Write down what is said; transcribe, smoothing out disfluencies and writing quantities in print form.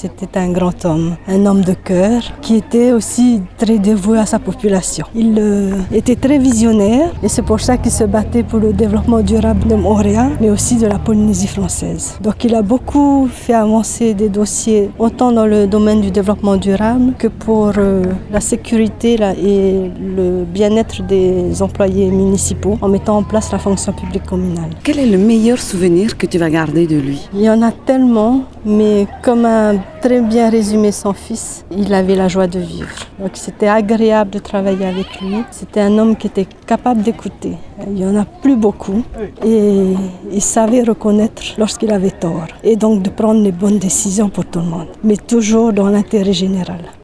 C'était un grand homme, un homme de cœur qui était aussi très dévoué à sa population. Il était très visionnaire et c'est pour ça qu'il se battait pour le développement durable de Montréal, mais aussi de la Polynésie française. Donc il a beaucoup fait avancer des dossiers autant dans le domaine du développement durable que pour la sécurité et le bien-être des employés municipaux en mettant en place la fonction publique communale. Quel est le meilleur souvenir que tu vas garder de lui? Il y en a tellement, mais comme a très bien résumé son fils, il avait la joie de vivre. Donc c'était agréable de travailler avec lui. C'était un homme qui était capable d'écouter. Il n'y en a plus beaucoup et il savait reconnaître lorsqu'il avait tort et donc de prendre les bonnes décisions pour tout le monde, mais toujours dans l'intérêt général.